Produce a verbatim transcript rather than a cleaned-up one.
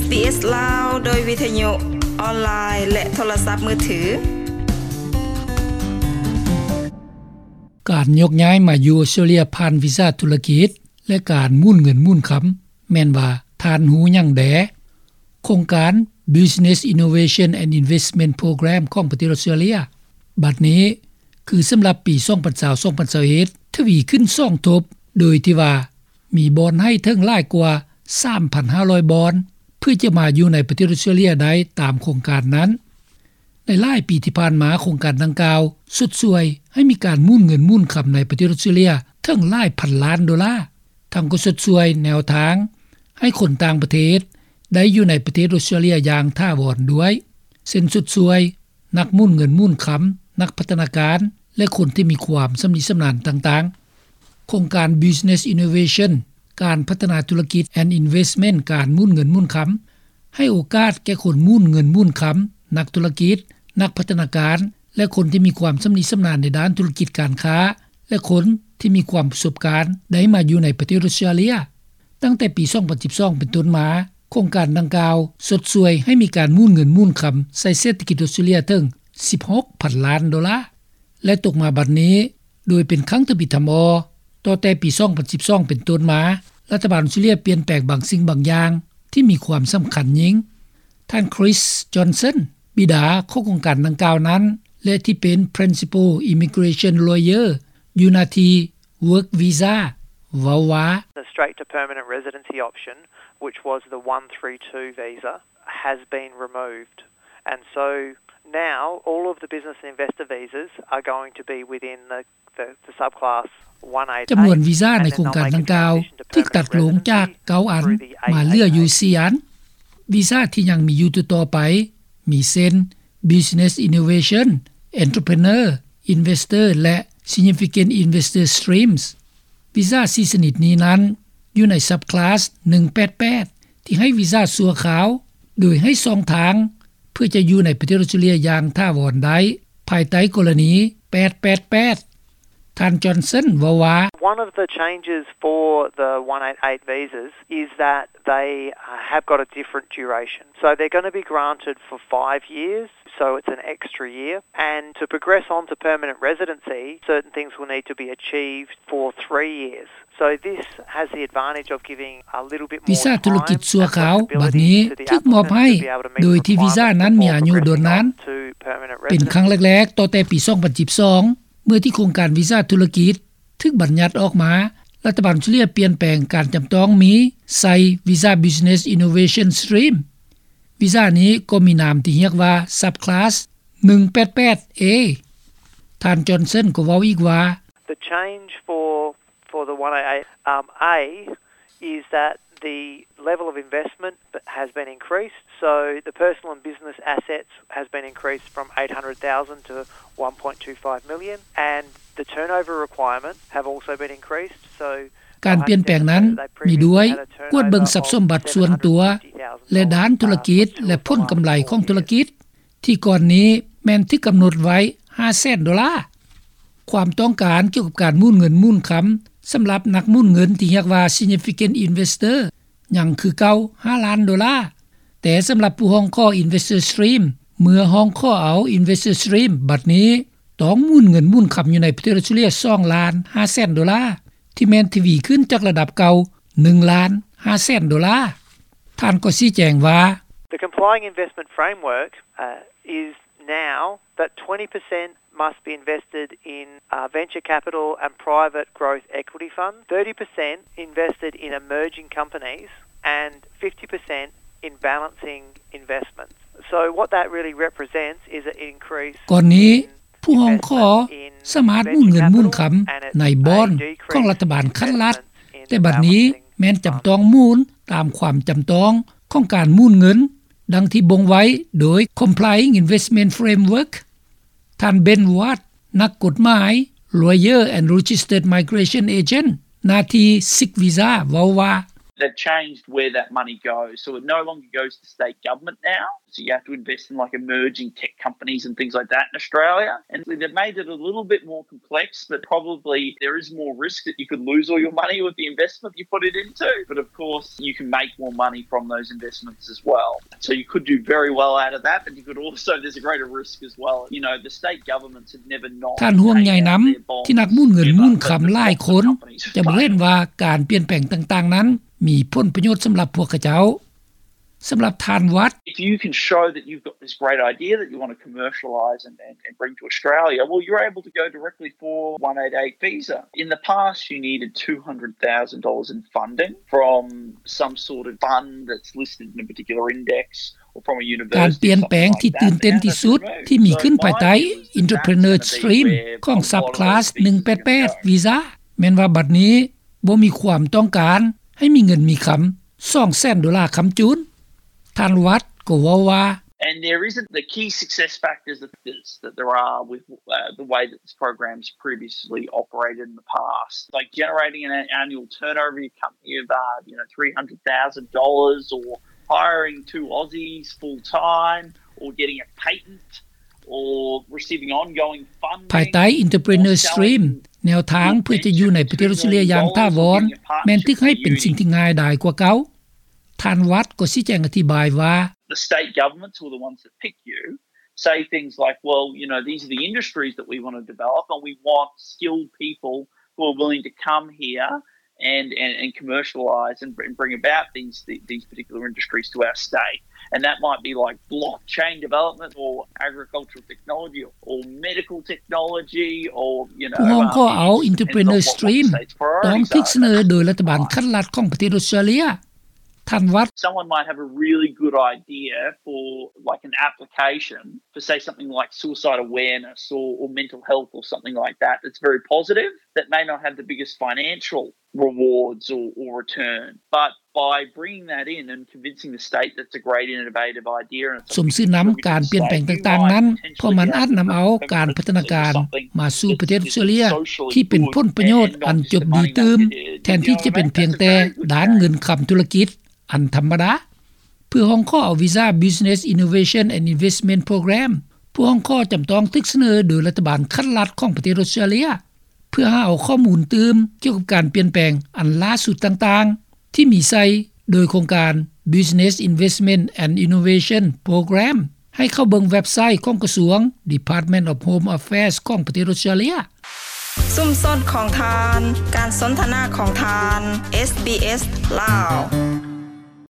บี เอส ลาวโดยวิทยุออนไลน์และโทรศัพท์มือถือการยกย้ายมาอยู่ออสเตรเลียผ่านวีซ่าธุรกิจและการมุ่นเงินมุ่นคําแม่นว่าทานหูยังแดโครงการ Business Innovation and Investment Program ของประเทศออสเตรเลียบัดนี้คือสําหรับปีสองพันยี่สิบ สองพันยี่สิบเอ็ดทวีขึ้นสองทบโดยที่ว่ามีบอนให้ถึงหลายกว่า สามพันห้าร้อย บอนเพื่อจะมาอยู่ในประเทศออสเตรเลียได้ตามโครงการนั้นในหลายปีที่ผ่านมาโครงการดังกล่าวสุดสวยให้มีการมุ่นเงินมุ่นคําในประเทศออสเตรเลียถึงหลายพันล้านดอลลาร์ทั้งก็สุดสวยแนวทางให้คนต่างประเทศได้อยู่ในประเทศออสเตรเลียอย่างท่าวอนด้วยเส้นสุดสวยนักมุ่นเงินมุ่นคํานักพัฒนาการและคนที่มีความสำนิสำนาญต่างๆโครงการ Business Innovation การพัฒนาธุรกิจ and Investment การมุ่นเงินมุ่นคําให้โอกาสแก่คนมุ่นเงินมุ่นคํานักธุรกิจนักพัฒนาการและคนที่มีความสำนิสำนาญในด้านธุรกิจการค้าและคนที่มีความประสบการณ์ได้มาอยู่ในประเทศออสเตรเลียตั้งแต่ปีสองพันสิบสองเป็นต้นมาโครงการดังกล่าวสดสวยให้มีการมุ่นเงินมุ่นคําใส่เศรษฐกิจออสเตรเลียถึงสิบหกพันล้านดอลลาร์และตกมาบัดนี้โดยเป็นครั้งทบิธรรมอต่อแต่ปีสองพันสิบสองเป็นต้นมารัฐบาลออสเตรเลียเปลี่ยนแปลงบางสิ่งบางอย่างที่มีความสําคัญยิ่งท่านคริสจอห์นสันบิดาของโครงการดังกล่าวนั้นและที่เป็น Principal Immigration Lawyer อยู่นาที Work Visa ว่าว่า The straight to permanent residency option which was the one thirty-two visa has been removed and so now all of the business and investor visas are going to be within the the, the subclass one eighty-eight จํานวนวีซ่าในโครงการดังกล่าวถูกตัดลงจากเก้าอันมาเหลืออยู่สี่อันวีซ่าที่ยังมีอยู่ต่อไปมีเส้น Business Innovation Entrepreneur Investor และ Significant Investor Streams วีซ่าสี่ชนิดนี้นั้นอยู่ใน Subclass หนึ่งแปดแปดที่ให้วีซ่าสัวขาวโดยให้สองทางเพื่อจะอยู่ในประเทศออสเตรเลียอย่างท่าวอนได้ภายใต้กรณีแปดแปดแปดท่านจอห์นสันว่าว่า One of the changes for the one eighty-eight visas is that they have got a different duration. So they're going to be granted for five years, so it's an extra year. And to progress on to permanent residency, certain things will need to be achieved for three years. So this has the advantage of giving a little bit more time วีซ่าธุรกิจสัวขาวบัดนี้ถูกมอบให้โดยที่วีซ่านั้นมีอายุโดนนั้นเป็นครั้งแรกๆต่อแต่ปีสองพันสิบสองเมื่อที่โครงการวีซ่าธุรกิจถึกบัญญัติออกมารัฐบาลออสเตรเลียเปลี่ยนแปลงการจําต้องมีใส่วีซ่า Business Innovation Stream วีซ่านี้ก็มีนามที่เรียกว่า Subclass หนึ่งแปดแปดเอ ท่านจอห์นสันก็เว้าอีกว่า The change for for the one eighty-eight um A is that the level of investment has been increased, so the personal and business assets has been increased from eight hundred thousand to one point two five million, and the turnover requirements have also been increased. So การเปลี่ยนแปลงนั้นมีด้วยกวดเบิงทรัพย์สมบัติส่วนตัวและด้านธุรกิจและผลกำไรของธุรกิจที่ก่อนนี้แม้นที่กําหนดไว้ห้าแสนดอลลาร์ความต้องการเกี่ยวกับการมุ่นเงินมุ่นคําสําหรับนักมุ่นเงินที่เรียกว่า Significant Investor ยังคือเก่าห้าล้านดอลลาร์แต่สําหรับผู้ห้องข้อ Investor Stream เมื่อห้องข้อเอา Investor Stream บัดนี้ต้องมุ่นเงินมุ่นคําอยู่ในประเทศออสเตรเลียสองล้านห้าแสนดอลลาร์ที่แม้นทวีขึ้นจากระดับเก่าหนึ่งล้านห้าแสนดอลลาร์ท่านก็ชี้แจงว่า The complying investment framework uh, is now that twenty percent must be invested in uh, venture capital and private growth equity funds, thirty percent invested in emerging companies, and fifty percent in balancing investments. So what that really represents is an increase ก่อนนี้ผู้ห้องขอสามารถมุ่นเงินมุ่นคําในบอนด์ของรัฐบาลคันรัฐแต่บัดนี้แม้นจําต้องมูลตามความจําต้องของการมุ่นเงินดังที่บ่งไว้โดย Complying Investment Framework ท่านเบนวัตนักกฎหมาย Lawyer and Registered Migration Agent นาที Six Visa ว่าว่า they've changed where that money goes. So it no longer goes to state government now. So you have to invest in like emerging tech companies and things like that in Australia. And they've made it a little bit more complex, but probably there is more risk that you could lose all your money with the investment you put it into. But of course, you can make more money from those investments as well. So you could do very well out of that, but you could also, there's a greater risk as well. You know, the state governments have never not ท่านห่วงใหญ่นําที่นักมุ่นเงินมุ่นคําหลายคนจะบ่เห็นว่าการเปลี่ยนแปลงต่างๆนั้นมีผลประโยชน์สําหรับพวกเขาเจ้าสําหรับทานวัด If you can show that you've got this great idea that you want to commercialise and, and, and bring to Australia, well, you're able to go directly for one eighty-eight visa. In the past, you needed two hundred thousand dollars in funding from some sort of fund that's listed in a particular index or from a university. การเปลี่ยนแปลงที่ตื่นเต้นที่สุดที่มีขึ้นภายใต้ Entrepreneur Stream ของ Subclass หนึ่งแปดแปด Visa แม้นว่าบัดนี้บ่มีความต้องการให้มีเงินมีคำ สองแสน ดอลลาร์คำจุนท่านวัดก็ว่าว่า And there isn't the key success factors that, that there are with uh, the way that this program's previously operated in the past. Like generating an annual turnover of your company of uh, you know, three hundred thousand dollars or hiring two Aussies full-time or getting a patent or receiving ongoing funding. ภายใต้ Entrepreneur Stream แนวทางเพื่อจะอยู่ในประเทศออสเตรเลียอย่างถาวรแม้นทึกให้เป็นสิ่งที่ง่ายดายกว่าเก่าท่านวัดก็ชี้แจงอธิบายว่า The state governments who are the ones that pick you say things like, well, you know, these are the industries that we want to develop and we want skilled people who are willing to come here and, and, and commercialise and bring about these, these particular industries to our state. And that might be like blockchain development or agricultural technology or medical technology or, you know... ผู้ห้องข้อเอา Entrepreneur Stream ต้องทิกเสนอโดยรัฐบาลคัดลัดของประเทศออสเตรเลียท่านวัด Someone might have a really good idea for like an application for say something like suicide awareness or, or mental health or something like that that's very positive that may not have the biggest financial rewards or, or return but by bringing that in and convincing the state that's a great innovative idea and สมซื่อนําการเปลี่ยนแปลงต่างๆนั้นเพราะมันอาจนําเอาการพัฒนาการมาสู่ประเทศออสเตรเลียที่เป็นผลประโยชน์อันจบดีตื่มแทนที่จะเป็นเพียงแต่ด้านเงินคําธุรกิจอันธรรมดาเพื่อห้องข้อเอาวีซ่า Business Innovation and Investment Program ผู้ห้องข้อจําต้องทึกเสนอโดยรัฐบาลคัดลัดของประเทศออสเตรเลียเพื่อหาเอาข้อมูลตื่มเกี่ยวกับการเปลี่ยนแปลงอันล่าสุดต่างๆที่มีใส่โดยโครงการ Business Investment and Innovation Program ให้เข้าเบิ่งเว็บไซต์ของกระทรวง Department of Home Affairs ของประเทศออสเตรเลียซุ่มสนของทานการสนทนาของทาน เอส บี เอส ลาว